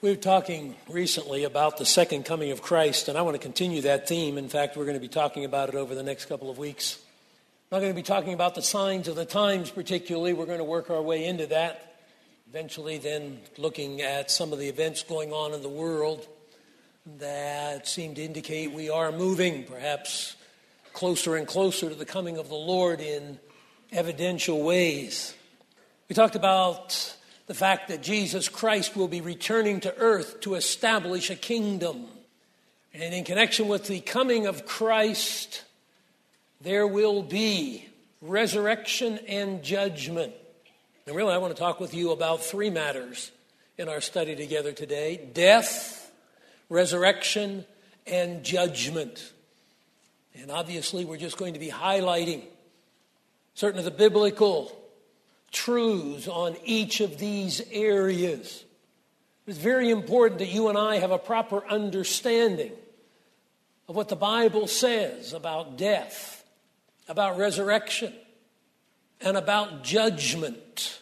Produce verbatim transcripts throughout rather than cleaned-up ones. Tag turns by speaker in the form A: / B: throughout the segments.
A: We were talking recently about the second coming of Christ, and I want to continue that theme. In fact, we're going to be talking about it over the next couple of weeks. I'm not going to be talking about the signs of the times particularly. We're going to work our way into that. Eventually then looking at some of the events going on in the world that seem to indicate we are moving perhaps closer and closer to the coming of the Lord in evidential ways. We talked about the fact that Jesus Christ will be returning to earth to establish a kingdom. And in connection with the coming of Christ, there will be resurrection and judgment. And really, I want to talk with you about three matters in our study together today: death, resurrection, and judgment. And obviously, we're just going to be highlighting certain of the biblical truths on each of these areas. It's very important that you and I have a proper understanding of what the Bible says about death, about resurrection, and about judgment.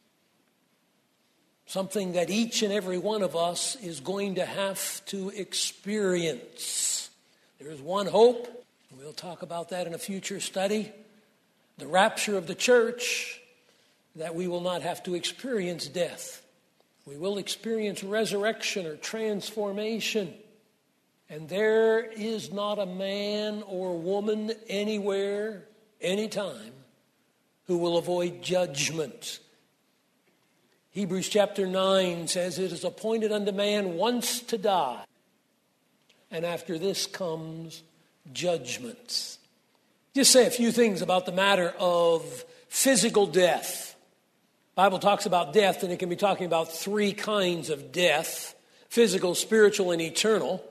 A: Something that each and every one of us is going to have to experience. There is one hope. We'll talk about that in a future study. The rapture of the church, that we will not have to experience death. We will experience resurrection or transformation. And there is not a man or woman anywhere, anytime, who will avoid judgment. Hebrews chapter nine says, "It is appointed unto man once to die, and after this comes judgment." Just say a few things about the matter of physical death. The Bible talks about death, and it can be talking about three kinds of death: physical, spiritual, and eternal.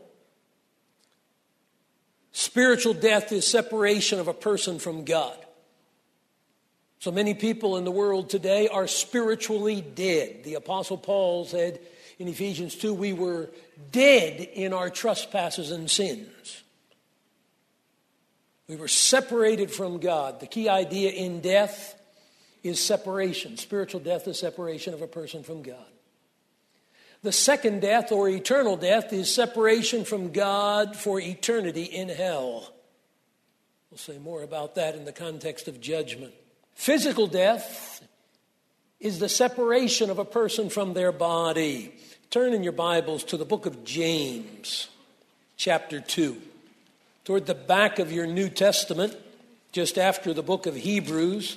A: Spiritual death is separation of a person from God. So many people in the world today are spiritually dead. The Apostle Paul said in Ephesians two, we were dead in our trespasses and sins. We were separated from God. The key idea in death is separation. Spiritual death is separation of a person from God. The second death, or eternal death, is separation from God for eternity in hell. We'll say more about that in the context of judgment. Physical death is the separation of a person from their body. Turn in your Bibles to the book of James, chapter two. Toward the back of your New Testament, just after the book of Hebrews,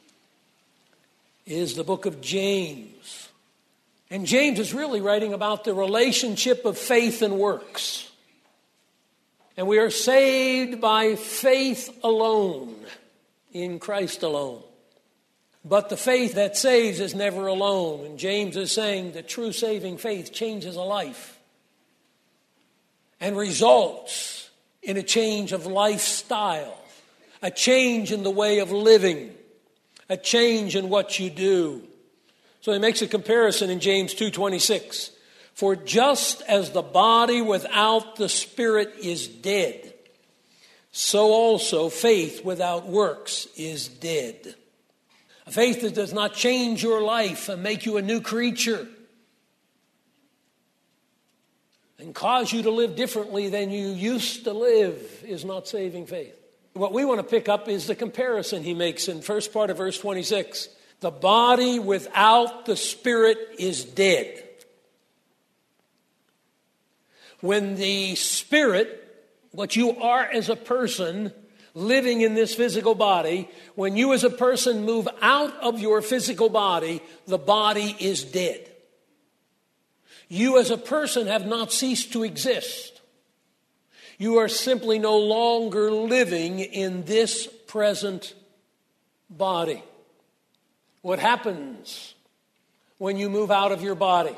A: is the book of James. And James is really writing about the relationship of faith and works. And we are saved by faith alone, in Christ alone. But the faith that saves is never alone. And James is saying that true saving faith changes a life and results in a change of lifestyle, a change in the way of living, a change in what you do. So he makes a comparison in James two twenty-six. For just as the body without the spirit is dead, so also faith without works is dead. A faith that does not change your life and make you a new creature and cause you to live differently than you used to live is not saving faith. What we want to pick up is the comparison he makes in first part of verse twenty-six. The body without the spirit is dead. When the spirit, what you are as a person living in this physical body, when you as a person move out of your physical body, the body is dead. You as a person have not ceased to exist. You are simply no longer living in this present body. What happens when you move out of your body?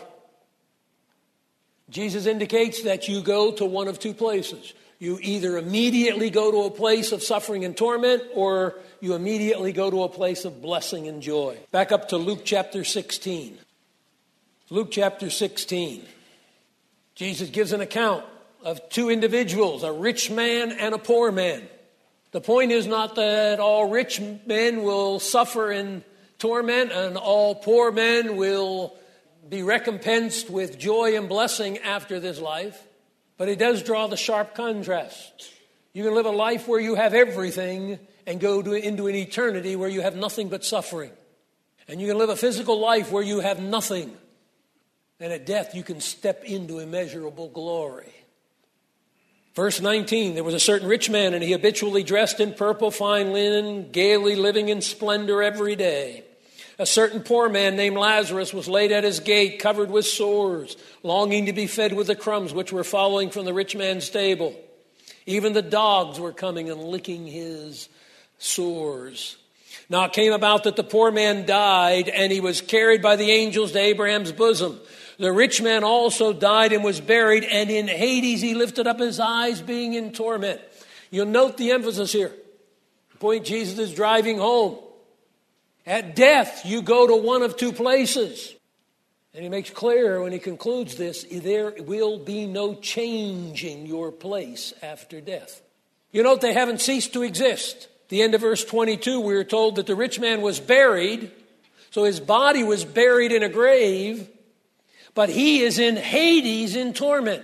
A: Jesus indicates that you go to one of two places. You either immediately go to a place of suffering and torment, or you immediately go to a place of blessing and joy. Back up to Luke chapter sixteen. Luke chapter sixteen. Jesus gives an account of two individuals, a rich man and a poor man. The point is not that all rich men will suffer in torment and all poor men will be recompensed with joy and blessing after this life, but it does draw the sharp contrast. You can live a life where you have everything and go to, into an eternity where you have nothing but suffering. And you can live a physical life where you have nothing. And at death you can step into immeasurable glory. Verse nineteen, there was a certain rich man, and he habitually dressed in purple fine linen, gaily living in splendor every day. A certain poor man named Lazarus was laid at his gate, covered with sores, longing to be fed with the crumbs which were falling from the rich man's table. Even the dogs were coming and licking his sores. Now it came about that the poor man died, and he was carried by the angels to Abraham's bosom. The rich man also died and was buried, and in Hades he lifted up his eyes, being in torment. You'll note the emphasis here. The point Jesus is driving home. At death, you go to one of two places. And he makes clear when he concludes this, there will be no changing your place after death. You note they haven't ceased to exist. At the end of verse twenty-two, we are told that the rich man was buried. So his body was buried in a grave. But he is in Hades in torment.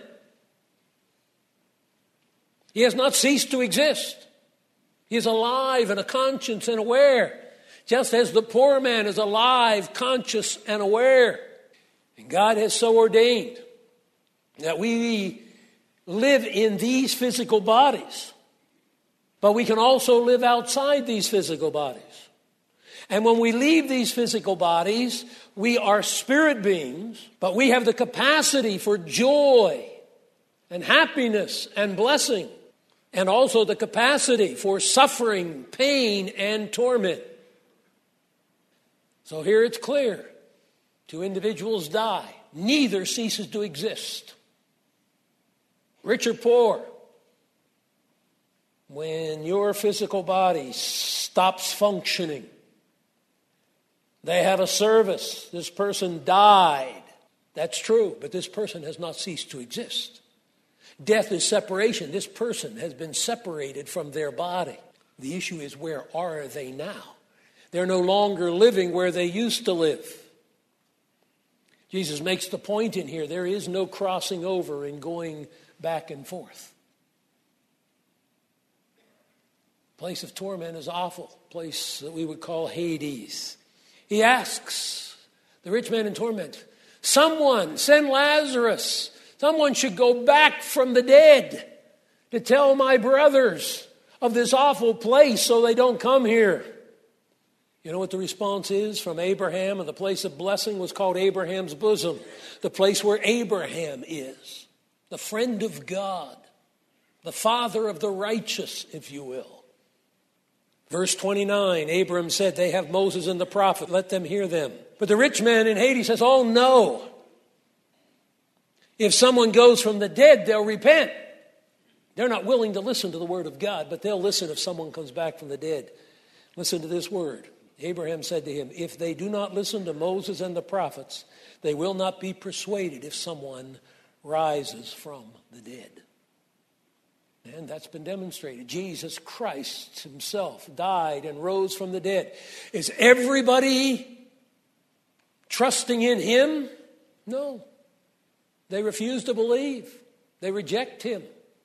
A: He has not ceased to exist. He is alive and a conscience and aware. Just as the poor man is alive, conscious, and aware. And God has so ordained that we live in these physical bodies. But we can also live outside these physical bodies. And when we leave these physical bodies, we are spirit beings, but we have the capacity for joy and happiness and blessing, and also the capacity for suffering, pain, and torment. So here it's clear. Two individuals die. Neither ceases to exist. Rich or poor. When your physical body stops functioning, they have a service. This person died. That's true, but this person has not ceased to exist. Death is separation. This person has been separated from their body. The issue is, where are they now? They're no longer living where they used to live. Jesus makes the point in here, there is no crossing over and going back and forth. Place of torment is awful. Place that we would call Hades. He asks the rich man in torment, someone, send Lazarus. Someone should go back from the dead to tell my brothers of this awful place so they don't come here. You know what the response is from Abraham? And the place of blessing was called Abraham's bosom. The place where Abraham is. The friend of God. The father of the righteous, if you will. Verse twenty-nine, Abraham said, they have Moses and the prophet, let them hear them. But the rich man in Hades says, oh no. If someone goes from the dead, they'll repent. They're not willing to listen to the word of God, but they'll listen if someone comes back from the dead. Listen to this word. Abraham said to him, if they do not listen to Moses and the prophets, they will not be persuaded if someone rises from the dead. And that's been demonstrated. Jesus Christ himself died and rose from the dead. Is everybody trusting in him? No. They refuse to believe. They reject him.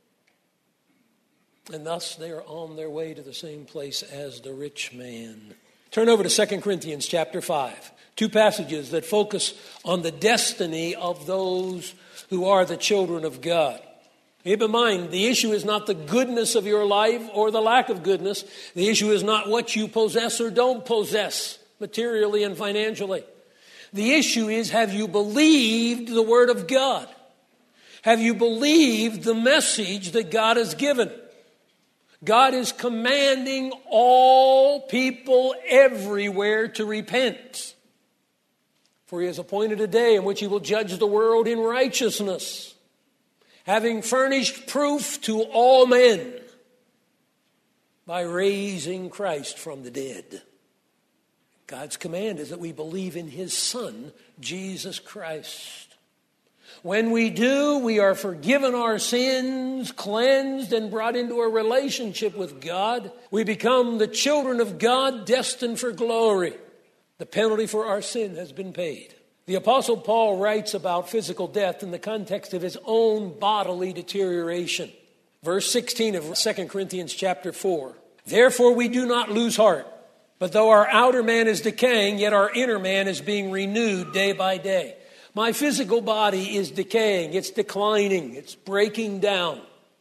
A: And thus they are on their way to the same place as the rich man. Turn over to Second Corinthians chapter five. Two passages that focus on the destiny of those who are the children of God. Keep in mind, the issue is not the goodness of your life or the lack of goodness. The issue is not what you possess or don't possess materially and financially. The issue is, have you believed the word of God? Have you believed the message that God has given? God is commanding all people everywhere to repent. For he has appointed a day in which he will judge the world in righteousness, having furnished proof to all men by raising Christ from the dead. God's command is that we believe in his Son, Jesus Christ. When we do, we are forgiven our sins, cleansed, and brought into a relationship with God. We become the children of God, destined for glory. The penalty for our sin has been paid. The Apostle Paul writes about physical death in the context of his own bodily deterioration. Verse sixteen of Second Corinthians chapter four. Therefore we do not lose heart, but though our outer man is decaying, yet our inner man is being renewed day by day. My physical body is decaying, it's declining, it's breaking down.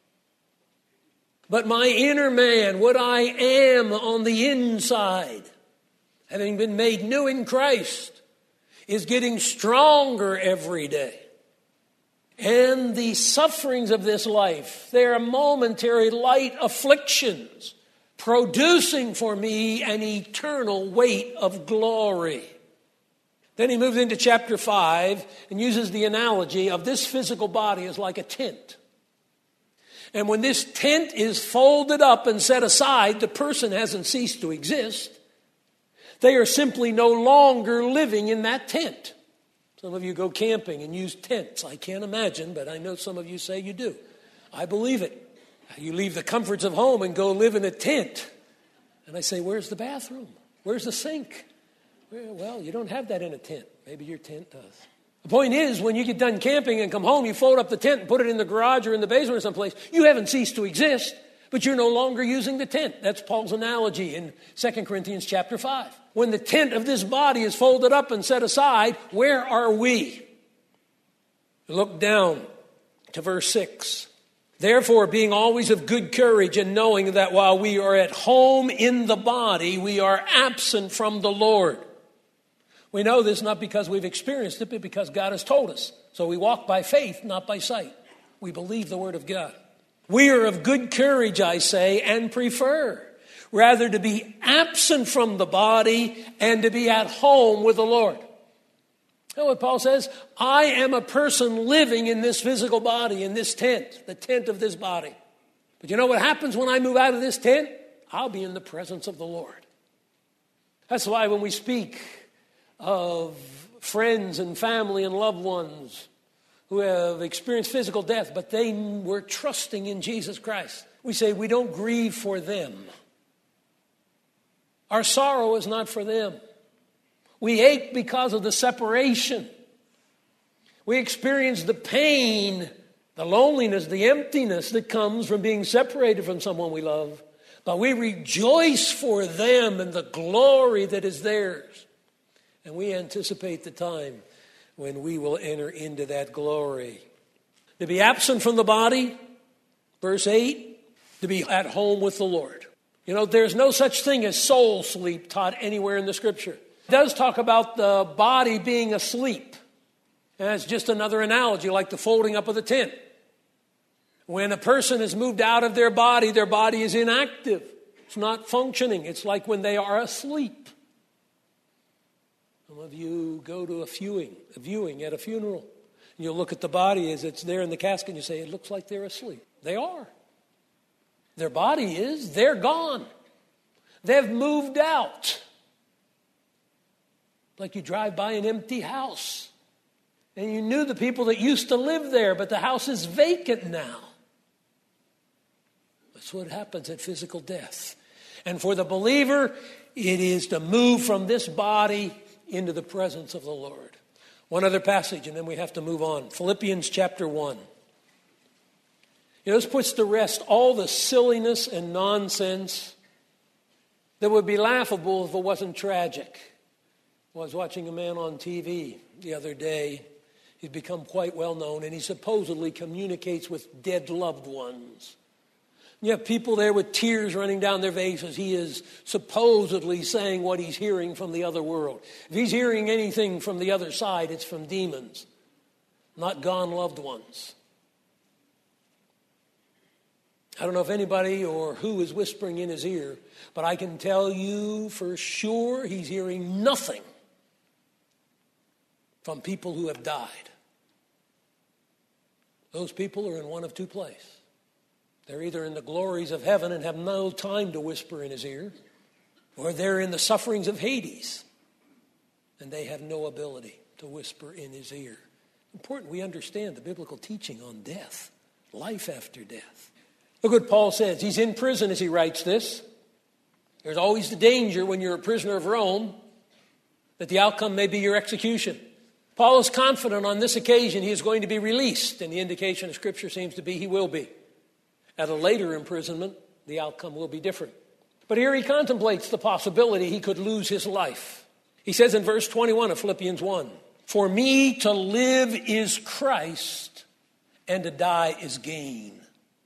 A: But my inner man, what I am on the inside, having been made new in Christ, is getting stronger every day. And the sufferings of this life, they are momentary light afflictions, producing for me an eternal weight of glory. Then he moves into chapter five and uses the analogy of this physical body as like a tent. And when this tent is folded up and set aside, the person hasn't ceased to exist. They are simply no longer living in that tent. Some of you go camping and use tents. I can't imagine, but I know some of you say you do. I believe it. You leave the comforts of home and go live in a tent. And I say, where's the bathroom? Where's the sink? Well, you don't have that in a tent. Maybe your tent does. The point is, when you get done camping and come home, you fold up the tent and put it in the garage or in the basement or someplace. You haven't ceased to exist, but you're no longer using the tent. That's Paul's analogy in Second Corinthians chapter five. When the tent of this body is folded up and set aside, where are we? Look down to verse six. Therefore, being always of good courage and knowing that while we are at home in the body, we are absent from the Lord. We know this not because we've experienced it, but because God has told us. So we walk by faith, not by sight. We believe the word of God. We are of good courage, I say, and prefer rather to be absent from the body and to be at home with the Lord. You know what Paul says? I am a person living in this physical body, in this tent, the tent of this body. But you know what happens when I move out of this tent? I'll be in the presence of the Lord. That's why when we speak of friends and family and loved ones who have experienced physical death, but they were trusting in Jesus Christ, we say we don't grieve for them. Our sorrow is not for them. We ache because of the separation. We experience the pain, the loneliness, the emptiness that comes from being separated from someone we love. But we rejoice for them and the glory that is theirs. And we anticipate the time when we will enter into that glory. To be absent from the body, verse eight, to be at home with the Lord. You know, there's no such thing as soul sleep taught anywhere in the Scripture. It does talk about the body being asleep. And that's just another analogy, like the folding up of the tent. When a person is moved out of their body, their body is inactive. It's not functioning. It's like when they are asleep. Some of you go to a viewing, a viewing at a funeral. And you look at the body as it's there in the casket and you say, it looks like they're asleep. They are. Their body is, they're gone. They've moved out. Like you drive by an empty house. And you knew the people that used to live there, but the house is vacant now. That's what happens at physical death. And for the believer, it is to move from this body into the presence of the Lord. One other passage, and then we have to move on. Philippians chapter one. You know, this puts to rest all the silliness and nonsense that would be laughable if it wasn't tragic. I was watching a man on T V the other day. He's become quite well known, and he supposedly communicates with dead loved ones. You have people there with tears running down their faces. He is supposedly saying what he's hearing from the other world. If he's hearing anything from the other side, it's from demons, not gone loved ones. I don't know if anybody or who is whispering in his ear, but I can tell you for sure he's hearing nothing from people who have died. Those people are in one of two places. They're either in the glories of heaven and have no time to whisper in his ear, or they're in the sufferings of Hades, and they have no ability to whisper in his ear. Important we understand the biblical teaching on death, life after death. Look what Paul says. He's in prison as he writes this. There's always the danger when you're a prisoner of Rome that the outcome may be your execution. Paul is confident on this occasion he is going to be released, and the indication of Scripture seems to be he will be. At a later imprisonment, the outcome will be different. But here he contemplates the possibility he could lose his life. He says in verse twenty-one of Philippians one, "For me to live is Christ, and to die is gain."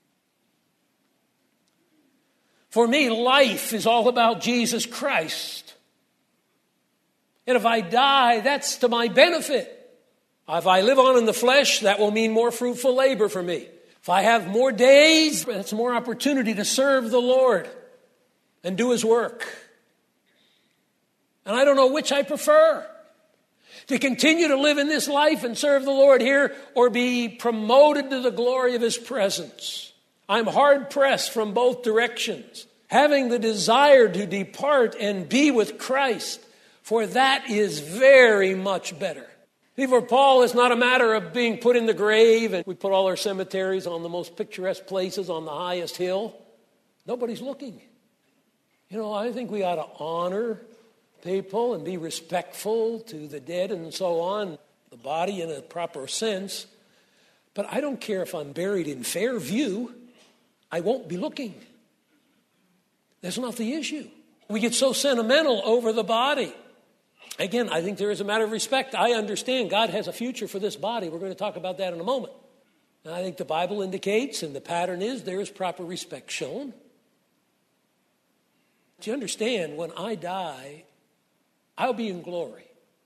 A: For me, life is all about Jesus Christ. And if I die, that's to my benefit. If I live on in the flesh, that will mean more fruitful labor for me. If I have more days, that's more opportunity to serve the Lord and do His work. And I don't know which I prefer. To continue to live in this life and serve the Lord here, or be promoted to the glory of His presence. I'm hard-pressed from both directions, having the desire to depart and be with Christ, for that is very much better. See, for Paul, it's not a matter of being put in the grave, and we put all our cemeteries on the most picturesque places on the highest hill. Nobody's looking. You know, I think we ought to honor people and be respectful to the dead and so on, the body in a proper sense. But I don't care if I'm buried in Fairview. I won't be looking. That's not the issue. We get so sentimental over the body. Again, I think there is a matter of respect. I understand God has a future for this body. We're going to talk about that in a moment. And I think the Bible indicates, and the pattern is, there is proper respect shown. Do you understand, when I die, I'll be in glory.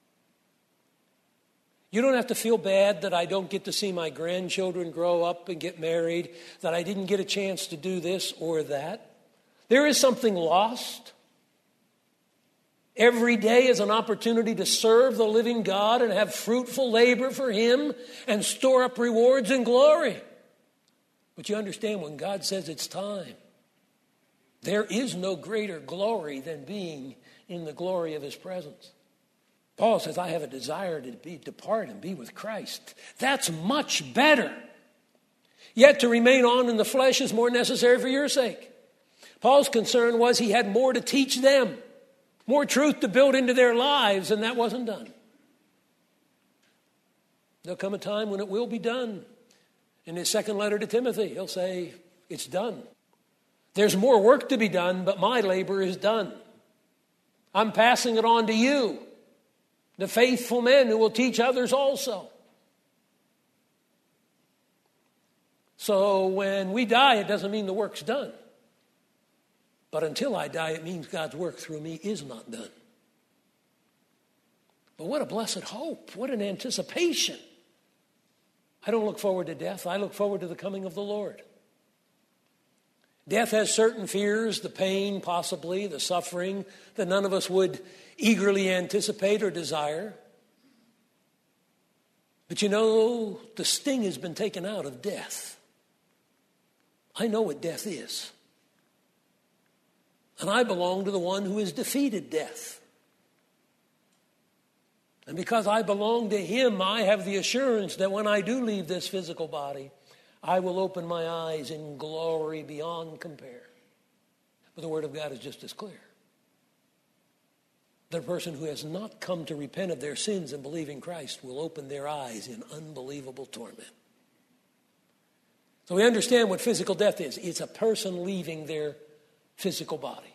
A: You don't have to feel bad that I don't get to see my grandchildren grow up and get married, that I didn't get a chance to do this or that. There is something lost. Every day is an opportunity to serve the living God and have fruitful labor for Him and store up rewards and glory. But you understand, when God says it's time, there is no greater glory than being in the glory of His presence. Paul says, I have a desire to be, depart and be with Christ. That's much better. Yet to remain on in the flesh is more necessary for your sake. Paul's concern was he had more to teach them, more truth to build into their lives, and that wasn't done. There'll come a time when it will be done. In his second letter to Timothy, he'll say, it's done. There's more work to be done, but my labor is done. I'm passing it on to you, the faithful men who will teach others also. So when we die, it doesn't mean the work's done. But until I die, it means God's work through me is not done. But what a blessed hope. What an anticipation. I don't look forward to death. I look forward to the coming of the Lord. Death has certain fears, the pain possibly, the suffering that none of us would eagerly anticipate or desire. But you know, the sting has been taken out of death. I know what death is. And I belong to the one who has defeated death. And because I belong to Him, I have the assurance that when I do leave this physical body, I will open my eyes in glory beyond compare. But the Word of God is just as clear. The person who has not come to repent of their sins and believe in Christ will open their eyes in unbelievable torment. So we understand what physical death is. It's a person leaving their physical body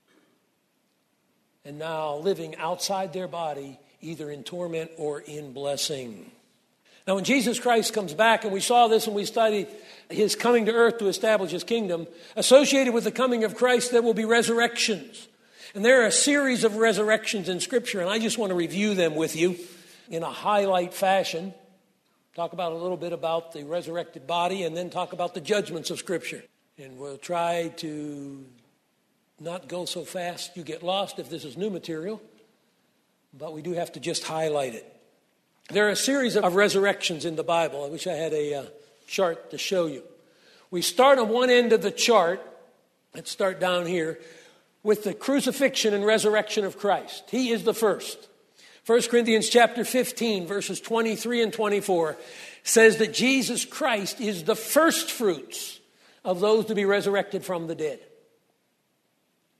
A: and now living outside their body, either in torment or in blessing. Now, when Jesus Christ comes back, and we saw this when we studied His coming to earth to establish His kingdom, associated with the coming of Christ, there will be resurrections. And there are a series of resurrections in Scripture, and I just want to review them with you in a highlight fashion. Talk about a little bit about the resurrected body, and then talk about the judgments of Scripture. And we'll try to not go so fast you get lost if this is new material, but we do have to just highlight it. There are a series of resurrections in the Bible. I wish I had a uh, chart to show you. We start on one end of the chart. Let's start down here with the crucifixion and resurrection of Christ. He is the first. First Corinthians chapter fifteen, verses twenty-three and twenty-four says that Jesus Christ is the first fruits of those to be resurrected from the dead.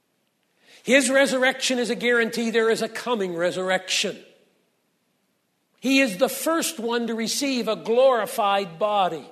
A: His resurrection is a guarantee there is a coming resurrection. He is the first one to receive a glorified body.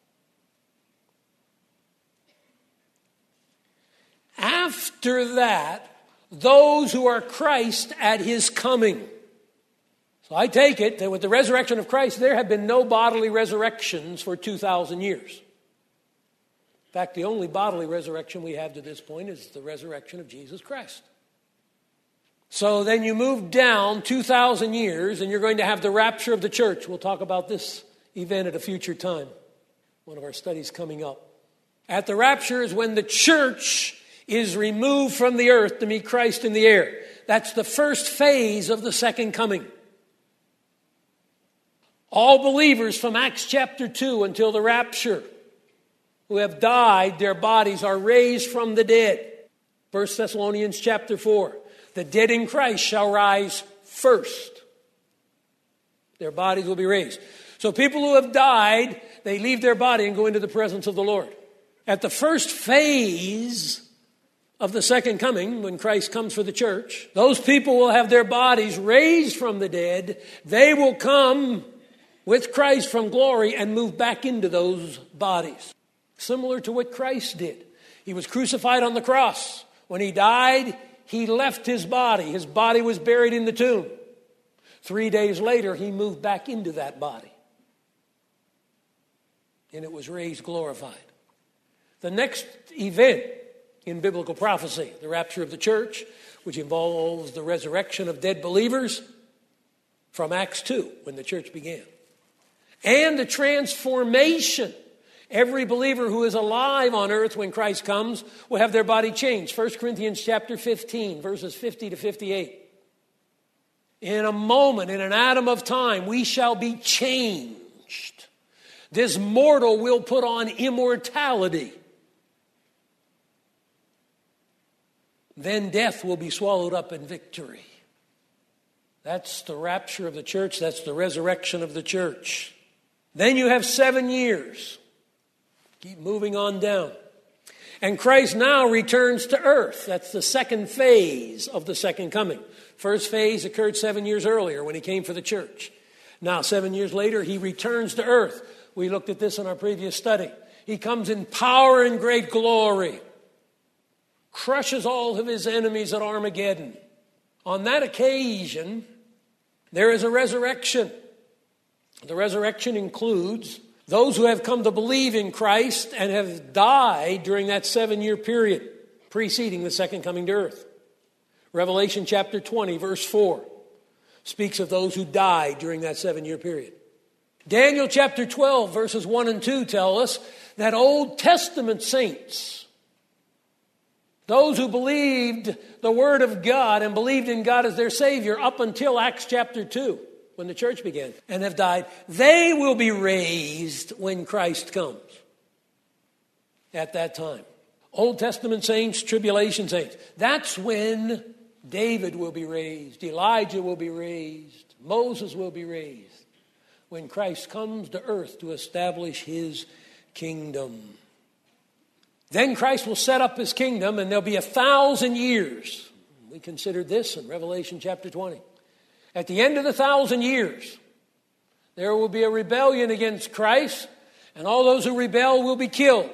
A: After that, those who are Christ at his coming. So I take it that with the resurrection of Christ, there have been no bodily resurrections for two thousand years. In fact, the only bodily resurrection we have to this point is the resurrection of Jesus Christ. So then you move down two thousand years and you're going to have the rapture of the church. We'll talk about this event at a future time. One of our studies coming up. At the rapture is when the church is removed from the earth to meet Christ in the air. That's the first phase of the second coming. All believers from Acts chapter two until the rapture who have died, their bodies are raised from the dead. First Thessalonians chapter four. The dead in Christ shall rise first. Their bodies will be raised. So people who have died, they leave their body and go into the presence of the Lord. At the first phase of the second coming, when Christ comes for the church, those people will have their bodies raised from the dead. They will come with Christ from glory and move back into those bodies. Similar to what Christ did. He was crucified on the cross. When he died, he left his body. His body was buried in the tomb. Three days later, he moved back into that body. And it was raised glorified. The next event in biblical prophecy, the rapture of the church, which involves the resurrection of dead believers from Acts two, when the church began. And the transformation. Every believer who is alive on earth when Christ comes will have their body changed. First Corinthians chapter fifteen, verses fifty to fifty-eight. In a moment, in an atom of time, we shall be changed. This mortal will put on immortality. Then death will be swallowed up in victory. That's the rapture of the church. That's the resurrection of the church. Then you have seven years. Keep moving on down. And Christ now returns to earth. That's the second phase of the second coming. First phase occurred seven years earlier when he came for the church. Now, seven years later, he returns to earth. We looked at this in our previous study. He comes in power and great glory. Crushes all of his enemies at Armageddon. On that occasion, there is a resurrection. The resurrection includes those who have come to believe in Christ and have died during that seven-year period preceding the second coming to earth. Revelation chapter twenty, verse four, speaks of those who died during that seven-year period. Daniel chapter twelve, verses one and two tell us that Old Testament saints, those who believed the Word of God and believed in God as their Savior up until Acts chapter two, when the church began, and have died, they will be raised when Christ comes at that time. Old Testament saints, tribulation saints. That's when David will be raised, Elijah will be raised, Moses will be raised, when Christ comes to earth to establish his kingdom. Then Christ will set up his kingdom, and there'll be a thousand years. We considered this in Revelation chapter twenty. At the end of the thousand years, there will be a rebellion against Christ, and all those who rebel will be killed.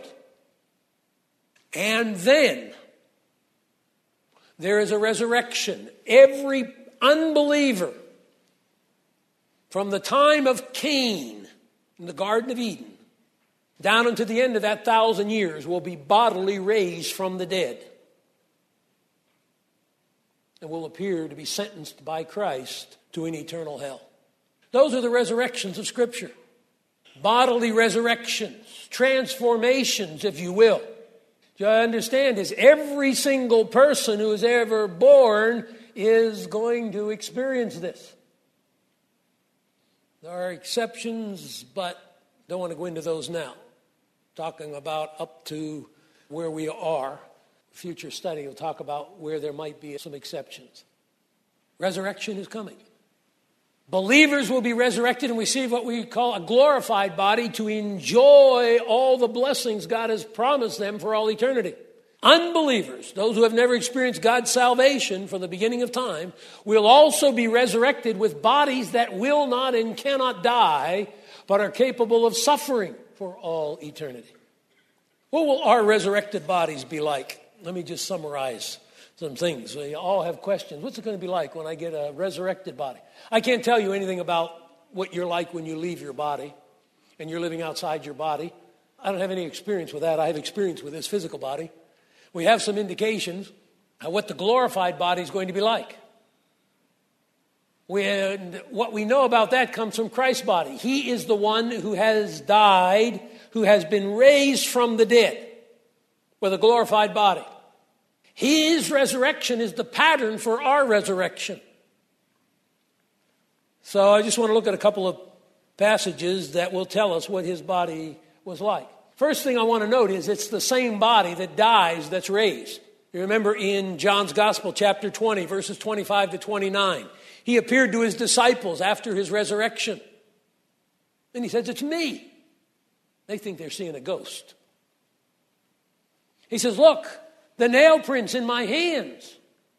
A: And then there is a resurrection. Every unbeliever from the time of Cain in the Garden of Eden down unto the end of that thousand years will be bodily raised from the dead and will appear to be sentenced by Christ to an eternal hell. Those are the resurrections of Scripture. Bodily resurrections, transformations, if you will. You understand is every single person who is ever born is going to experience this. There are exceptions, but don't want to go into those now. Talking about up to where we are. Future study will talk about where there might be some exceptions. Resurrection is coming. Believers will be resurrected and receive what we call a glorified body to enjoy all the blessings God has promised them for all eternity. unbelievers, those who have never experienced God's salvation from the beginning of time, will also be resurrected with bodies that will not and cannot die, but are capable of suffering for all eternity. What will our resurrected bodies be like? Let me just summarize some things. We all have questions. What's it going to be like when I get a resurrected body? I can't tell you anything about what you're like when you leave your body and you're living outside your body. I don't have any experience with that. I have experience with this physical body. We have some indications of what the glorified body is going to be like. We, what we know about that comes from Christ's body. He is the one who has died, who has been raised from the dead with a glorified body. His resurrection is the pattern for our resurrection. So I just want to look at a couple of passages that will tell us what his body was like. First thing I want to note is it's the same body that dies that's raised. You remember in John's Gospel, chapter twenty, verses twenty-five to twenty-nine. He appeared to his disciples after his resurrection. And he says, it's me. They think they're seeing a ghost. He says, look, the nail prints in my hands.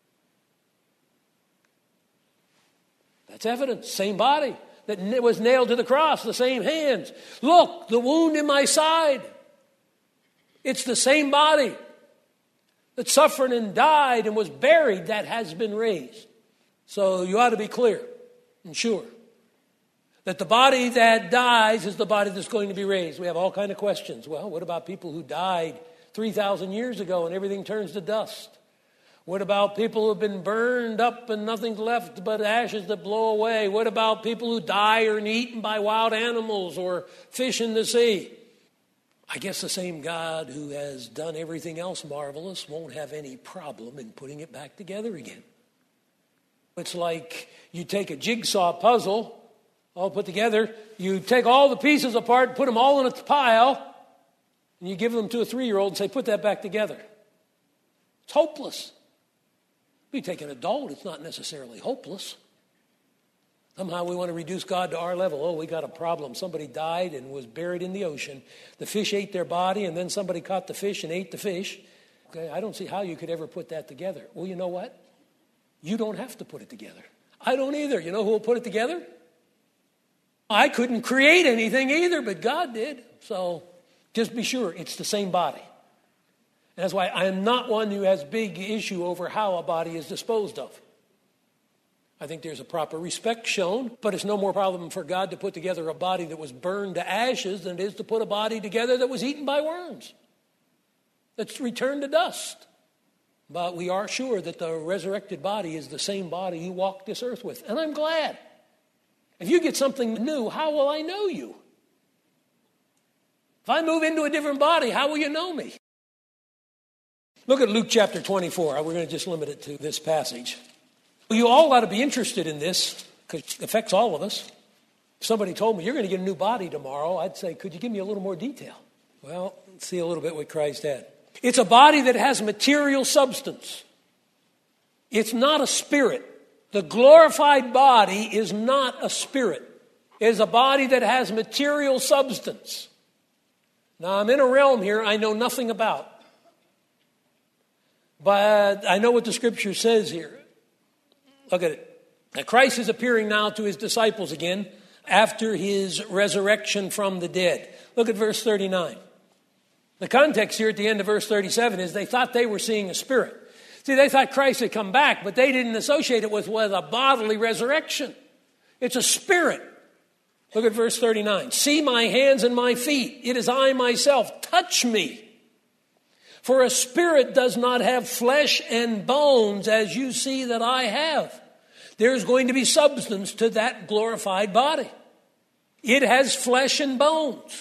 A: That's evidence. Same body that was nailed to the cross, the same hands. Look, the wound in my side. It's the same body that suffered and died and was buried that has been raised. So you ought to be clear and sure that the body that dies is the body that's going to be raised. We have all kinds of questions. Well, what about people who died three thousand years ago and everything turns to dust? What about people who have been burned up and nothing's left but ashes that blow away? What about people who die or are eaten by wild animals or fish in the sea? I guess the same God who has done everything else marvelous won't have any problem in putting it back together again. It's like you take a jigsaw puzzle, all put together, you take all the pieces apart, put them all in a pile, and you give them to a three-year-old and say, put that back together. It's hopeless. If you take an adult, it's not necessarily hopeless. Somehow we want to reduce God to our level. Oh, we got a problem. Somebody died and was buried in the ocean. The fish ate their body, and then somebody caught the fish and ate the fish. Okay, I don't see how you could ever put that together. Well, you know what? You don't have to put it together. I don't either. You know who will put it together? I couldn't create anything either, but God did. So just be sure it's the same body. And that's why I am not one who has big issue over how a body is disposed of. I think there's a proper respect shown, but it's no more problem for God to put together a body that was burned to ashes than it is to put a body together that was eaten by worms, that's returned to dust. But we are sure that the resurrected body is the same body you walked this earth with. And I'm glad. If you get something new, how will I know you? If I move into a different body, how will you know me? Look at Luke chapter twenty-four. We're going to just limit it to this passage. You all ought to be interested in this because it affects all of us. If somebody told me, you're going to get a new body tomorrow, I'd say, could you give me a little more detail? Well, let's see a little bit what Christ had. It's a body that has material substance. It's not a spirit. The glorified body is not a spirit. It is a body that has material substance. Now, I'm in a realm here I know nothing about. But I know what the scripture says here. Look at it. Now, Christ is appearing now to his disciples again after his resurrection from the dead. Look at verse thirty-nine. The context here at the end of verse thirty-seven is they thought they were seeing a spirit. See, they thought Christ had come back, but they didn't associate it with, with a bodily resurrection. It's a spirit. Look at verse thirty-nine. See my hands and my feet. It is I myself. Touch me. For a spirit does not have flesh and bones as you see that I have. There's going to be substance to that glorified body. It has flesh and bones.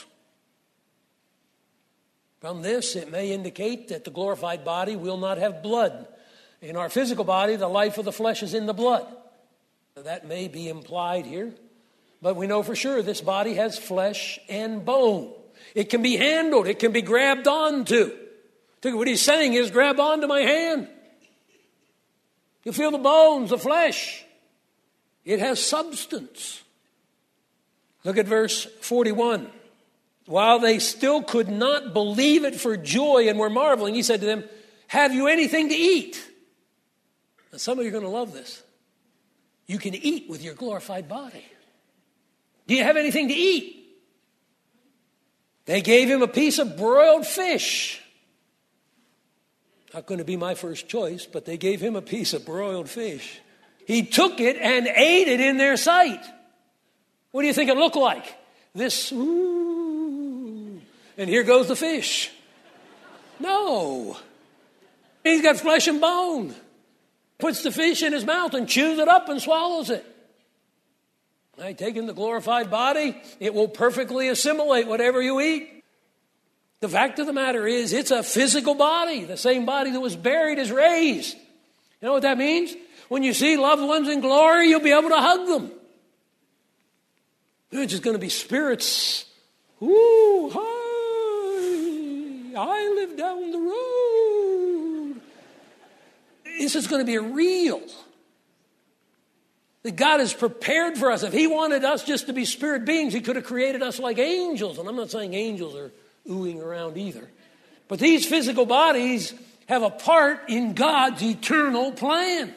A: From this, it may indicate that the glorified body will not have blood. In our physical body, the life of the flesh is in the blood. That may be implied here. But we know for sure this body has flesh and bone. It can be handled. It can be grabbed onto. What he's saying is, grab onto my hand. You feel the bones, the flesh. It has substance. Look at verse forty-one. While they still could not believe it for joy and were marveling, he said to them, have you anything to eat? Now, some of you are going to love this. You can eat with your glorified body. Do you have anything to eat? They gave him a piece of broiled fish. Not going to be my first choice, but they gave him a piece of broiled fish. He took it and ate it in their sight. What do you think it looked like? This, ooh, and here goes the fish. No. He's got flesh and bone. Puts the fish in his mouth and chews it up and swallows it. I take in the glorified body, it will perfectly assimilate whatever you eat. The fact of the matter is, it's a physical body. The same body that was buried is raised. You know what that means? When you see loved ones in glory, you'll be able to hug them. It's just going to be spirits. Ooh, hi, I live down the road. This is going to be real. That God has prepared for us. If he wanted us just to be spirit beings, he could have created us like angels. And I'm not saying angels are oohing around either. But these physical bodies have a part in God's eternal plan.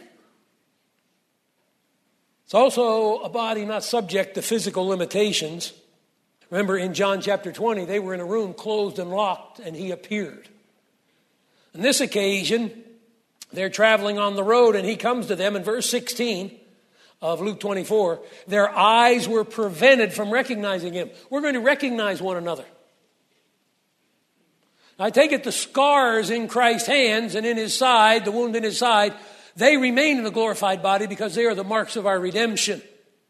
A: It's also a body not subject to physical limitations. Remember in John chapter twenty, they were in a room closed and locked, and he appeared. On this occasion, they're traveling on the road, and he comes to them in verse sixteen of Luke twenty-four. Their eyes were prevented from recognizing him. We're going to recognize one another. I take it the scars in Christ's hands and in his side, the wound in his side, they remain in the glorified body because they are the marks of our redemption.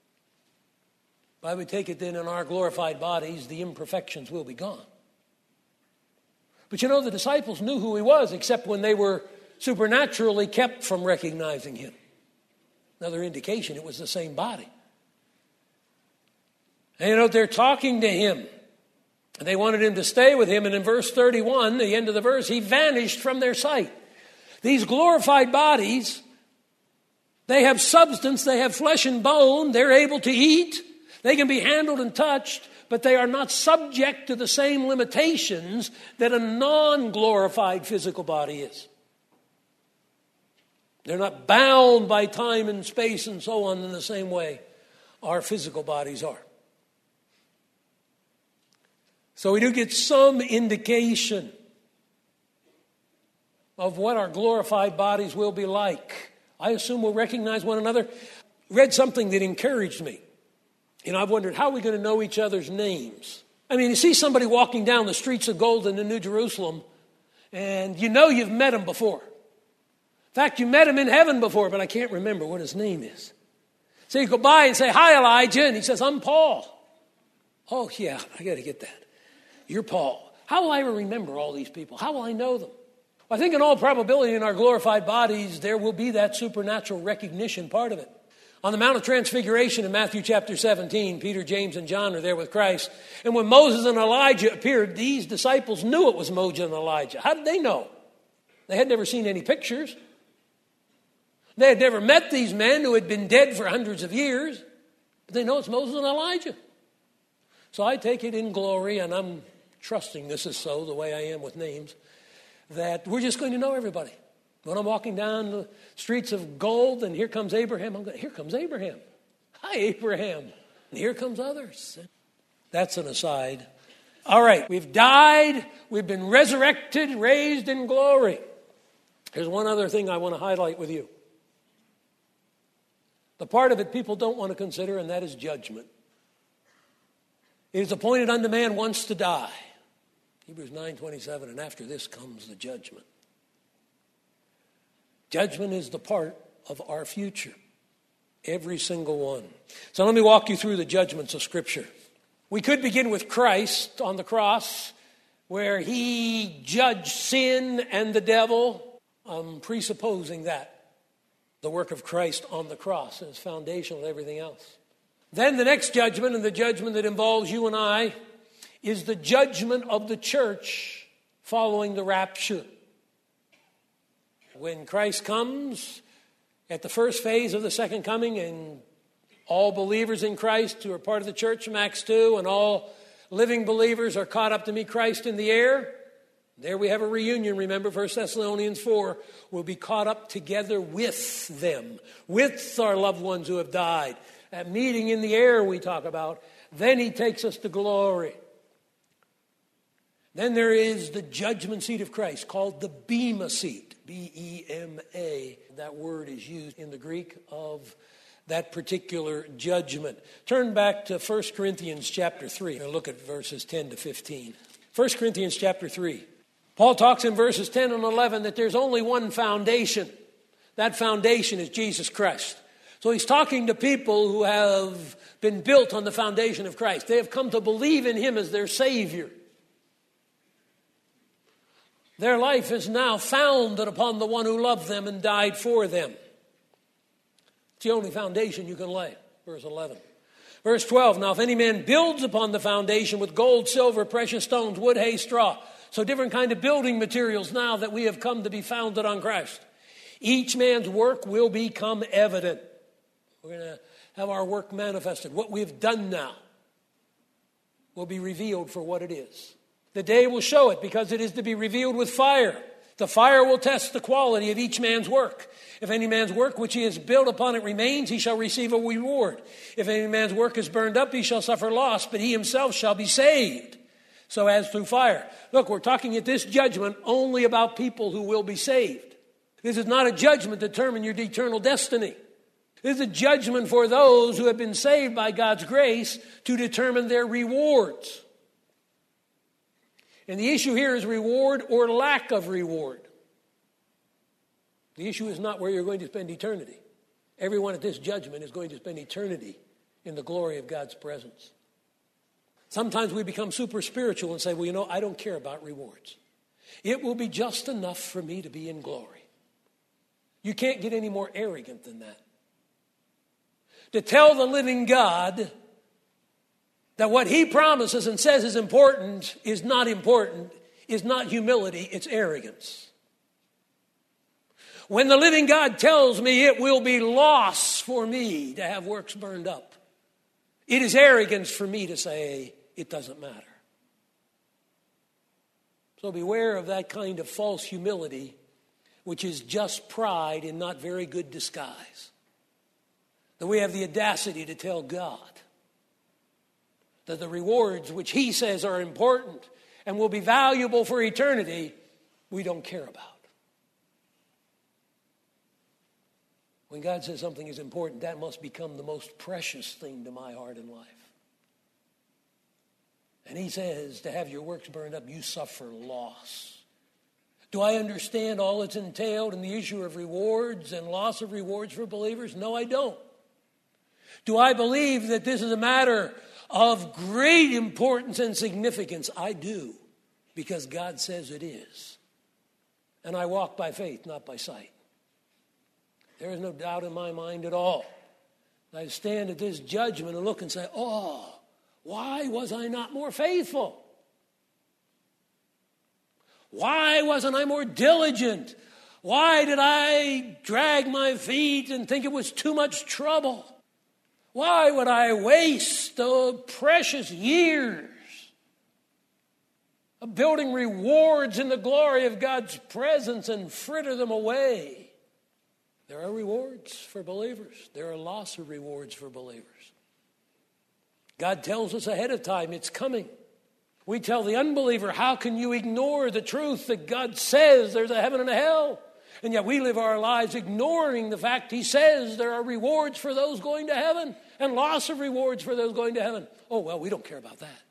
A: I would take it then in our glorified bodies, the imperfections will be gone. But you know, the disciples knew who he was, except when they were supernaturally kept from recognizing him. Another indication it was the same body. And you know, they're talking to him. And they wanted him to stay with him. And in verse thirty-one, the end of the verse, he vanished from their sight. These glorified bodies, they have substance, they have flesh and bone, they're able to eat, they can be handled and touched, but they are not subject to the same limitations that a non-glorified physical body is. They're not bound by time and space and so on in the same way our physical bodies are. So we do get some indication of what our glorified bodies will be like. I assume we'll recognize one another. Read something that encouraged me. You know, I've wondered, how are we going to know each other's names? I mean, you see somebody walking down the streets of gold in the New Jerusalem, and you know you've met him before. In fact, you met him in heaven before, but I can't remember what his name is. So you go by and say, hi, Elijah, and he says, I'm Paul. Oh, yeah, I got to get that. You're Paul. How will I ever remember all these people? How will I know them? Well, I think in all probability in our glorified bodies, there will be that supernatural recognition part of it. On the Mount of Transfiguration in Matthew chapter seventeen, Peter, James, and John are there with Christ. And when Moses and Elijah appeared, these disciples knew it was Moses and Elijah. How did they know? They had never seen any pictures. They had never met these men who had been dead for hundreds of years. But they know it's Moses and Elijah. So I take it in glory, and I'm trusting this is so, the way I am with names, that we're just going to know everybody. When I'm walking down the streets of gold, and here comes Abraham, I'm going, here comes Abraham. Hi, Abraham. And here comes others. That's an aside. All right, we've died, we've been resurrected, raised in glory. Here's one other thing I want to highlight with you. The part of it people don't want to consider, and that is judgment. It is appointed unto man once to die. Hebrews nine twenty-seven, and after this comes the judgment. Judgment is the part of our future. Every single one. So let me walk you through the judgments of Scripture. We could begin with Christ on the cross, where he judged sin and the devil. I'm presupposing that. The work of Christ on the cross is foundational to everything else. Then the next judgment, and the judgment that involves you and I, is the judgment of the church following the rapture. When Christ comes at the first phase of the second coming, and all believers in Christ who are part of the church from Acts two, and all living believers are caught up to meet Christ in the air, There we have a reunion. Remember First Thessalonians four. We'll be caught up together with them, with our loved ones who have died. That meeting in the air we talk about. Then he takes us to glory. Then there is the judgment seat of Christ called the Bema seat. B E M A. That word is used in the Greek of that particular judgment. Turn back to First Corinthians chapter three. And look at verses ten to fifteen. First Corinthians chapter three. Paul talks in verses ten and eleven that there's only one foundation. That foundation is Jesus Christ. So he's talking to people who have been built on the foundation of Christ. They have come to believe in him as their Savior. Their life is now founded upon the one who loved them and died for them. It's the only foundation you can lay. Verse eleven. Verse twelve. Now if any man builds upon the foundation with gold, silver, precious stones, wood, hay, straw. So different kind of building materials now that we have come to be founded on Christ. Each man's work will become evident. We're going to have our work manifested. What we've done now will be revealed for what it is. The day will show it because it is to be revealed with fire. The fire will test the quality of each man's work. If any man's work which he has built upon it remains, he shall receive a reward. If any man's work is burned up, he shall suffer loss, but he himself shall be saved. So as through fire. Look, we're talking at this judgment only about people who will be saved. This is not a judgment to determine your eternal destiny. This is a judgment for those who have been saved by God's grace to determine their rewards. And the issue here is reward or lack of reward. The issue is not where you're going to spend eternity. Everyone at this judgment is going to spend eternity in the glory of God's presence. Sometimes we become super spiritual and say, well, you know, I don't care about rewards. It will be just enough for me to be in glory. You can't get any more arrogant than that. To tell the living God that what he promises and says is important is not important, is not humility, it's arrogance. When the living God tells me it will be loss for me to have works burned up, it is arrogance for me to say it doesn't matter. So beware of that kind of false humility, which is just pride in not very good disguise. That we have the audacity to tell God that the rewards which he says are important and will be valuable for eternity, we don't care about. When God says something is important, that must become the most precious thing to my heart and life. And he says, to have your works burned up, you suffer loss. Do I understand all that's entailed in the issue of rewards and loss of rewards for believers? No, I don't. Do I believe that this is a matter of great importance and significance? I do, because God says it is. And I walk by faith, not by sight. There is no doubt in my mind at all. I stand at this judgment and look and say, oh, why was I not more faithful? Why wasn't I more diligent? Why did I drag my feet and think it was too much trouble? Why would I waste the precious years of building rewards in the glory of God's presence and fritter them away? There are rewards for believers. There are lots of rewards for believers. God tells us ahead of time it's coming. We tell the unbeliever, how can you ignore the truth that God says there's a heaven and a hell? And yet we live our lives ignoring the fact he says there are rewards for those going to heaven and lots of rewards for those going to heaven. Oh, well, we don't care about that.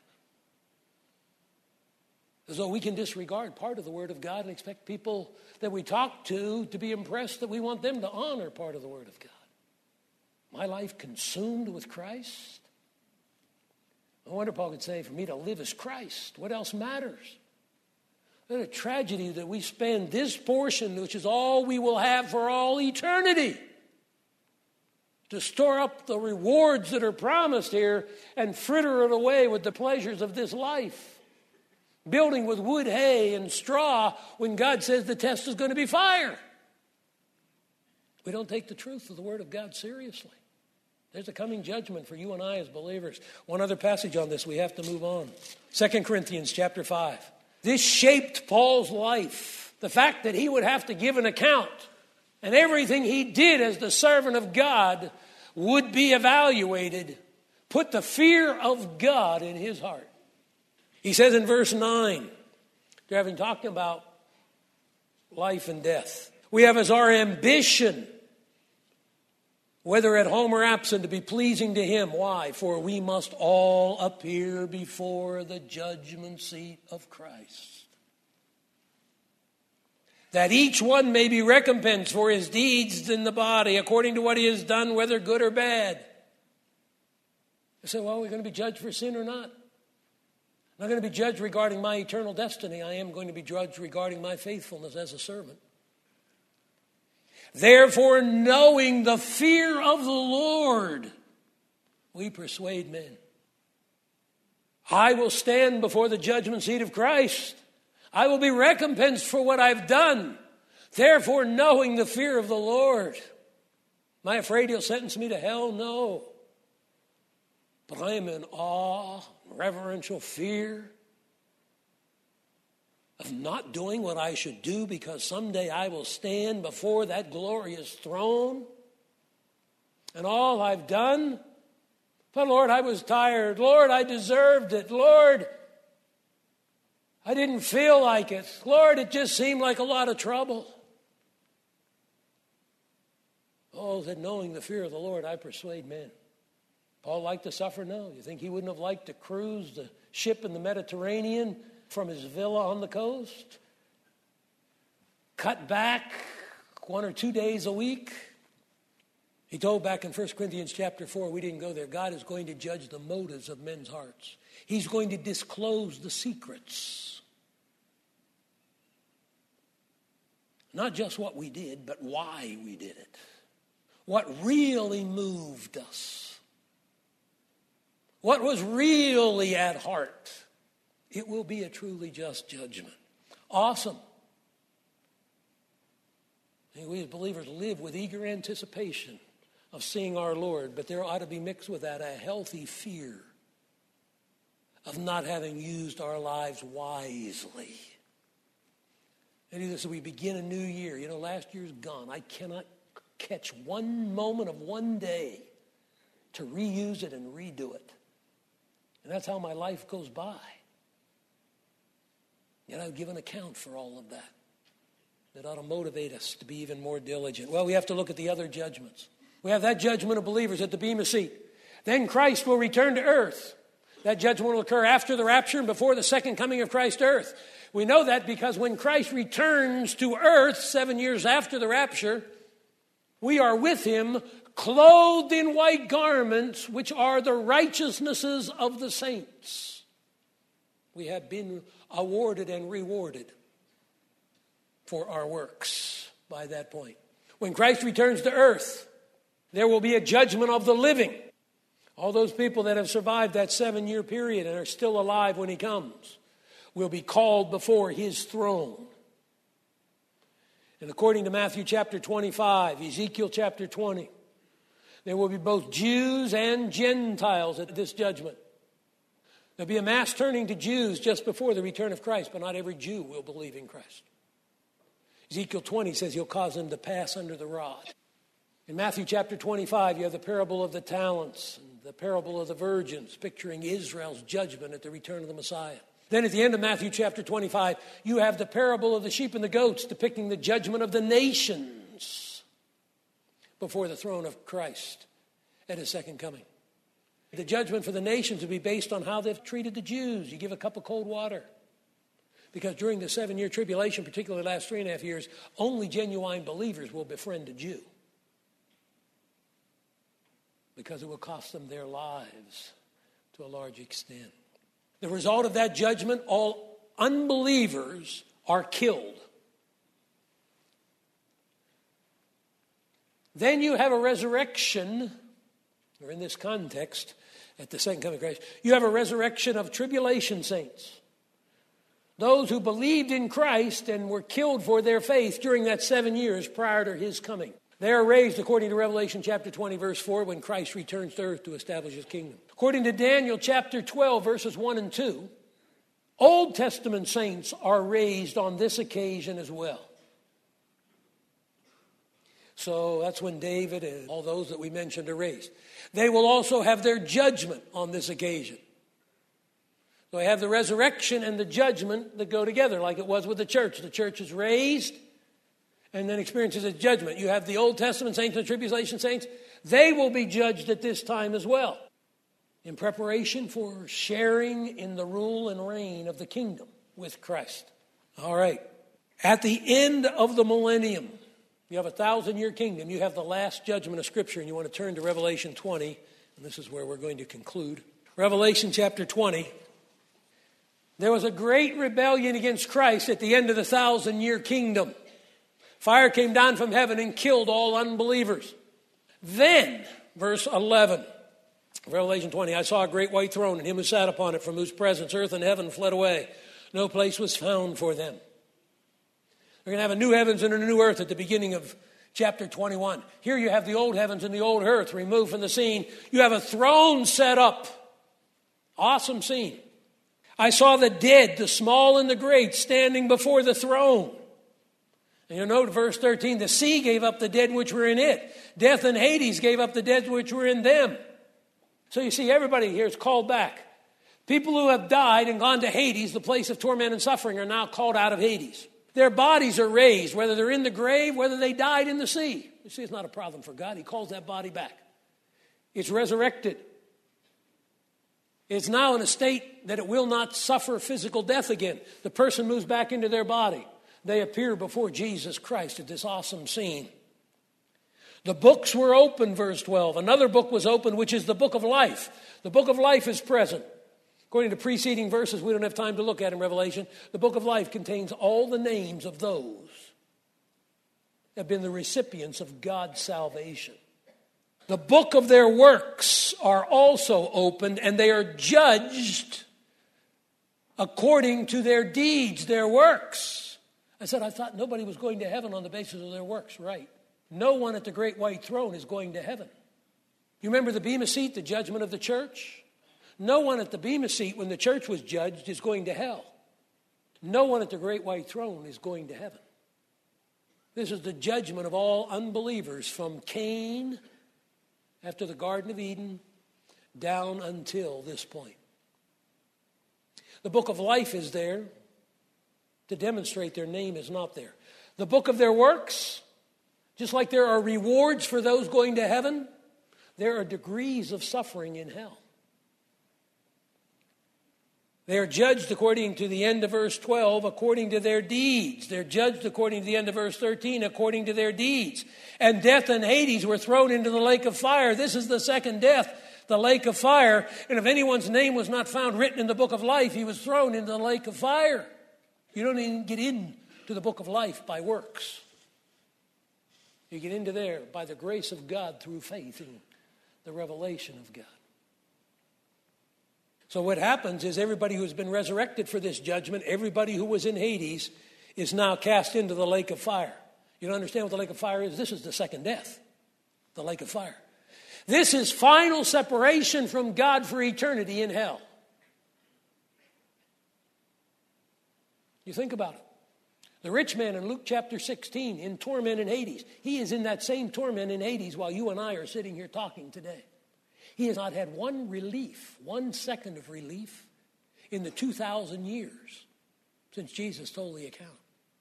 A: As though we can disregard part of the Word of God and expect people that we talk to to be impressed that we want them to honor part of the Word of God. My life consumed with Christ. I wonder Paul could say, for me to live is Christ. What else matters? What a tragedy that we spend this portion, which is all we will have for all eternity, to store up the rewards that are promised here and fritter it away with the pleasures of this life. Building with wood, hay, and straw when God says the test is going to be fire. We don't take the truth of the Word of God seriously. There's a coming judgment for you and I as believers. One other passage on this, we have to move on. Second Corinthians chapter five. This shaped Paul's life. The fact that he would have to give an account and everything he did as the servant of God would be evaluated, put the fear of God in his heart. He says in verse nine, they're having talked about life and death. We have as our ambition, whether at home or absent, to be pleasing to him. Why? For we must all appear before the judgment seat of Christ, that each one may be recompensed for his deeds in the body, according to what he has done, whether good or bad. I say, well, we're going to be judged for sin or not? I'm not going to be judged regarding my eternal destiny. I am going to be judged regarding my faithfulness as a servant. Therefore, knowing the fear of the Lord, we persuade men. I will stand before the judgment seat of Christ. I will be recompensed for what I've done. Therefore, knowing the fear of the Lord. Am I afraid he'll sentence me to hell? No. But I am in awe, reverential fear of not doing what I should do, because someday I will stand before that glorious throne. And all I've done, but Lord, I was tired. Lord, I deserved it. Lord, I didn't feel like it. Lord, it just seemed like a lot of trouble. Oh, that knowing the fear of the Lord, I persuade men. Paul liked to suffer? No. You think he wouldn't have liked to cruise the ship in the Mediterranean from his villa on the coast? Cut back one or two days a week? He told back in First Corinthians chapter four, we didn't go there, God is going to judge the motives of men's hearts. He's going to disclose the secrets. Not just what we did, but why we did it. What really moved us. What was really at heart. It will be a truly just judgment. Awesome. And we as believers live with eager anticipation of seeing our Lord, but there ought to be mixed with that a healthy fear of not having used our lives wisely. And either so we begin a new year. You know, last year's gone. I cannot catch one moment of one day to reuse it and redo it. And that's how my life goes by. Yet I give an account for all of that. That ought to motivate us to be even more diligent. Well, we have to look at the other judgments. We have that judgment of believers at the Bema seat. Then Christ will return to earth. That judgment will occur after the rapture and before the second coming of Christ to earth. We know that because when Christ returns to earth seven years after the rapture, we are with him, clothed in white garments, which are the righteousnesses of the saints. We have been awarded and rewarded for our works by that point. When Christ returns to earth, there will be a judgment of the living. All those people that have survived that seven-year period and are still alive when he comes will be called before his throne. And according to Matthew chapter twenty-five, Ezekiel chapter twenty, there will be both Jews and Gentiles at this judgment. There'll be a mass turning to Jews just before the return of Christ, but not every Jew will believe in Christ. Ezekiel twenty says he'll cause them to pass under the rod. In Matthew chapter twenty-five, you have the parable of the talents and the parable of the virgins, picturing Israel's judgment at the return of the Messiah. Then at the end of Matthew chapter twenty-five, you have the parable of the sheep and the goats, depicting the judgment of the nations before the throne of Christ at his second coming. The judgment for the nations will be based on how they've treated the Jews. You give a cup of cold water. Because during the seven-year tribulation, particularly the last three and a half years, only genuine believers will befriend a Jew. Because it will cost them their lives to a large extent. The result of that judgment, all unbelievers are killed. Then you have a resurrection, or in this context, at the second coming of Christ, you have a resurrection of tribulation saints. Those who believed in Christ and were killed for their faith during that seven years prior to his coming. They are raised, according to Revelation chapter twenty, verse four, when Christ returns to earth to establish his kingdom. According to Daniel chapter twelve, verses one and two, Old Testament saints are raised on this occasion as well. So that's when David and all those that we mentioned are raised. They will also have their judgment on this occasion. So they have the resurrection and the judgment that go together, like it was with the church. The church is raised and then experiences its judgment. You have the Old Testament saints and the tribulation saints. They will be judged at this time as well, in preparation for sharing in the rule and reign of the kingdom with Christ. All right. At the end of the millennium, you have a thousand-year kingdom. You have the last judgment of Scripture, and you want to turn to Revelation twenty, and this is where we're going to conclude. Revelation chapter twenty. There was a great rebellion against Christ at the end of the thousand-year kingdom. Fire came down from heaven and killed all unbelievers. Then, verse eleven, Revelation twenty, I saw a great white throne, and him who sat upon it, from whose presence earth and heaven fled away. No place was found for them. We're going to have a new heavens and a new earth at the beginning of chapter twenty-one. Here you have the old heavens and the old earth removed from the scene. You have a throne set up. Awesome scene. I saw the dead, the small and the great, standing before the throne. And you'll note verse thirteen, the sea gave up the dead which were in it. Death and Hades gave up the dead which were in them. So you see, everybody here is called back. People who have died and gone to Hades, the place of torment and suffering, are now called out of Hades. Their bodies are raised, whether they're in the grave, whether they died in the sea. You see, it's not a problem for God. He calls that body back. It's resurrected. It's now in a state that it will not suffer physical death again. The person moves back into their body. They appear before Jesus Christ at this awesome scene. The books were opened, verse twelve. Another book was opened, which is the book of life. The book of life is present. According to preceding verses we don't have time to look at in Revelation, the book of life contains all the names of those that have been the recipients of God's salvation. The book of their works are also opened, and they are judged according to their deeds, their works. I said, I thought nobody was going to heaven on the basis of their works. Right. No one at the great white throne is going to heaven. You remember the Bema seat, the judgment of the church? No one at the Bema seat, when the church was judged, is going to hell. No one at the great white throne is going to heaven. This is the judgment of all unbelievers from Cain after the Garden of Eden down until this point. The book of life is there to demonstrate their name is not there. The book of their works, just like there are rewards for those going to heaven, there are degrees of suffering in hell. They are judged according to the end of verse twelve, according to their deeds. They're judged according to the end of verse thirteen, according to their deeds. And death and Hades were thrown into the lake of fire. This is the second death, the lake of fire. And if anyone's name was not found written in the book of life, he was thrown into the lake of fire. You don't even get into the book of life by works. You get into there by the grace of God through faith in the revelation of God. So what happens is everybody who's been resurrected for this judgment, everybody who was in Hades, is now cast into the lake of fire. You don't understand what the lake of fire is? This is the second death, the lake of fire. This is final separation from God for eternity in hell. You think about it. The rich man in Luke chapter sixteen, in torment in Hades, he is in that same torment in Hades while you and I are sitting here talking today. He has not had one relief, one second of relief in the two thousand years since Jesus told the account.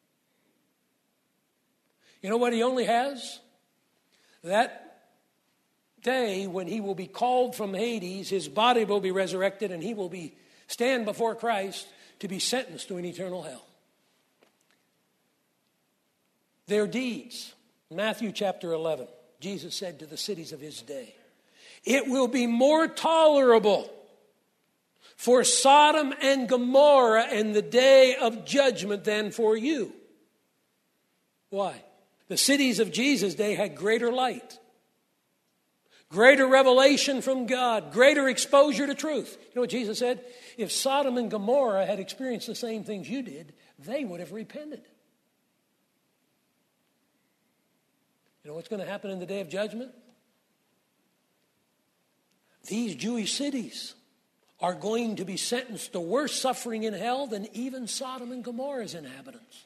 A: You know what he only has? That day when he will be called from Hades, his body will be resurrected, and he will be stand before Christ to be sentenced to an eternal hell. Their deeds. Matthew chapter eleven, Jesus said to the cities of his day, it will be more tolerable for Sodom and Gomorrah in the day of judgment than for you. Why? The cities of Jesus' day had greater light, greater revelation from God, greater exposure to truth. You know what Jesus said? If Sodom and Gomorrah had experienced the same things you did, they would have repented. You know what's going to happen in the day of judgment? These Jewish cities, are going to be sentenced to worse suffering in hell than even Sodom and Gomorrah's inhabitants.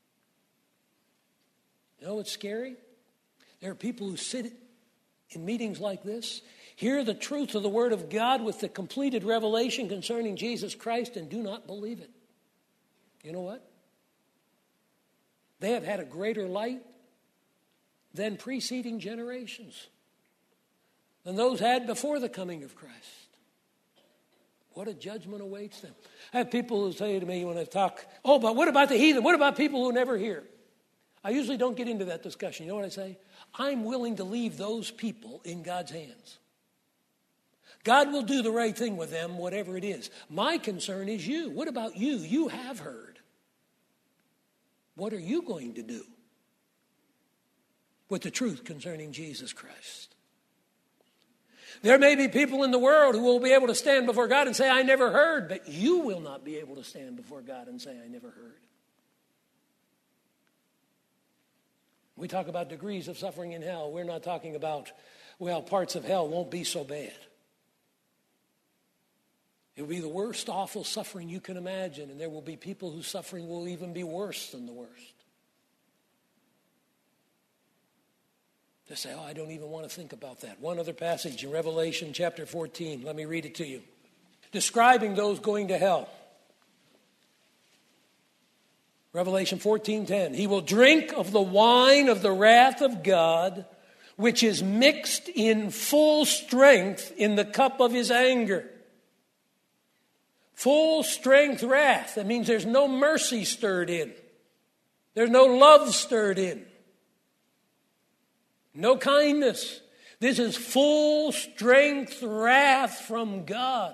A: You know what's scary? There are people who sit in meetings like this, hear the truth of the Word of God with the completed revelation concerning Jesus Christ, and do not believe it. You know what? They have had a greater light than preceding generations, than those had before the coming of Christ. What a judgment awaits them. I have people who say to me when I talk, oh, but what about the heathen? What about people who never hear? I usually don't get into that discussion. You know what I say? I'm willing to leave those people in God's hands. God will do the right thing with them, whatever it is. My concern is you. What about you? You have heard. What are you going to do with the truth concerning Jesus Christ? There may be people in the world who will be able to stand before God and say, I never heard, but you will not be able to stand before God and say, I never heard. We talk about degrees of suffering in hell. We're not talking about, well, parts of hell won't be so bad. It will be the worst awful suffering you can imagine, and there will be people whose suffering will even be worse than the worst. They say, oh, I don't even want to think about that. One other passage in Revelation chapter fourteen. Let me read it to you. Describing those going to hell. Revelation fourteen ten. He will drink of the wine of the wrath of God, which is mixed in full strength in the cup of his anger. Full strength wrath. That means there's no mercy stirred in. There's no love stirred in. No kindness. This is full strength wrath from God.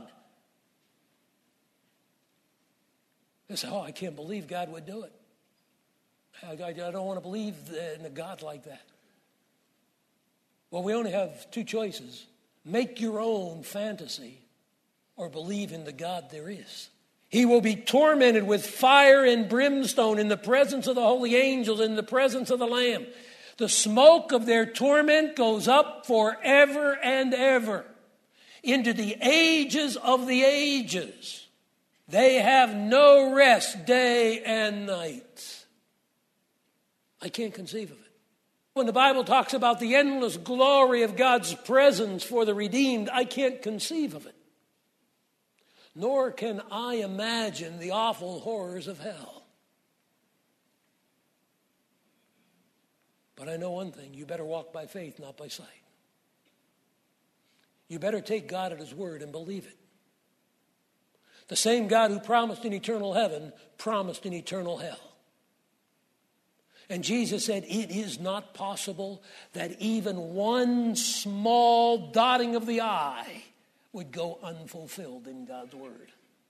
A: They say, oh, I can't believe God would do it. I, I, I don't want to believe in a God like that. Well, we only have two choices. Make your own fantasy or believe in the God there is. He will be tormented with fire and brimstone in the presence of the holy angels, in the presence of the Lamb. The smoke of their torment goes up forever and ever into the ages of the ages. They have no rest day and night. I can't conceive of it. When the Bible talks about the endless glory of God's presence for the redeemed, I can't conceive of it. Nor can I imagine the awful horrors of hell. But I know one thing, you better walk by faith, not by sight. You better take God at his word and believe it. The same God who promised an eternal heaven promised an eternal hell. And Jesus said, it is not possible that even one small dotting of the I would go unfulfilled in God's word.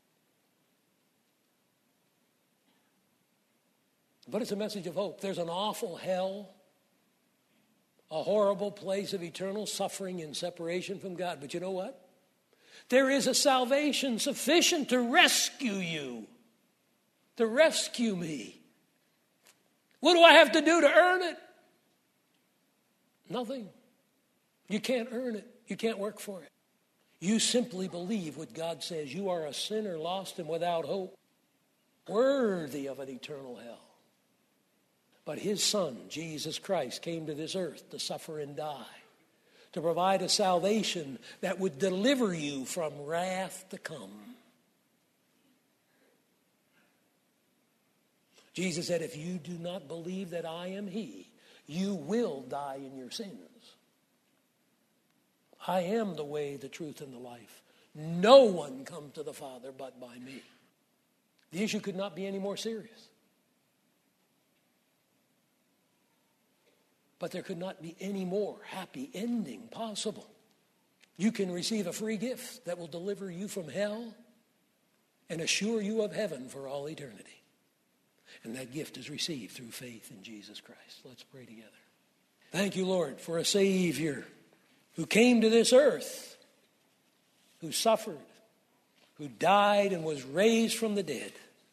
A: But it's a message of hope. There's an awful hell, a horrible place of eternal suffering and separation from God. But you know what? There is a salvation sufficient to rescue you, to rescue me. What do I have to do to earn it? Nothing. You can't earn it. You can't work for it. You simply believe what God says. You are a sinner lost and without hope, worthy of an eternal hell. But his Son, Jesus Christ, came to this earth to suffer and die, to provide a salvation that would deliver you from wrath to come. Jesus said, if you do not believe that I am he, you will die in your sins. I am the way, the truth, and the life. No one comes to the Father but by me. The issue could not be any more serious. But there could not be any more happy ending possible. You can receive a free gift that will deliver you from hell and assure you of heaven for all eternity. And that gift is received through faith in Jesus Christ. Let's pray together. Thank you, Lord, for a Savior who came to this earth, who suffered, who died and was raised from the dead,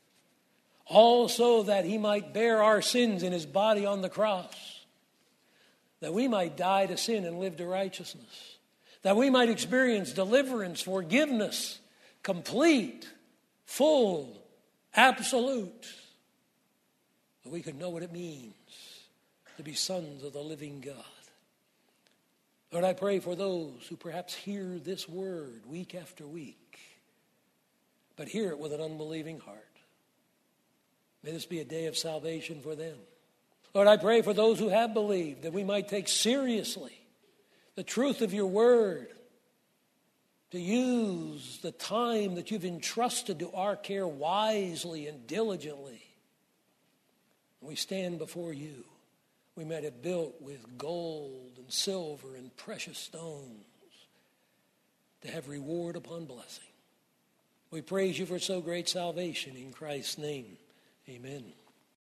A: also that he might bear our sins in his body on the cross, that we might die to sin and live to righteousness, that we might experience deliverance, forgiveness, complete, full, absolute, that we could know what it means to be sons of the living God. Lord, I pray for those who perhaps hear this word week after week, but hear it with an unbelieving heart. May this be a day of salvation for them. Lord, I pray for those who have believed, that we might take seriously the truth of your word, to use the time that you've entrusted to our care wisely and diligently. We stand before you. We might have built with gold and silver and precious stones to have reward upon blessing. We praise you for so great salvation in Christ's name. Amen.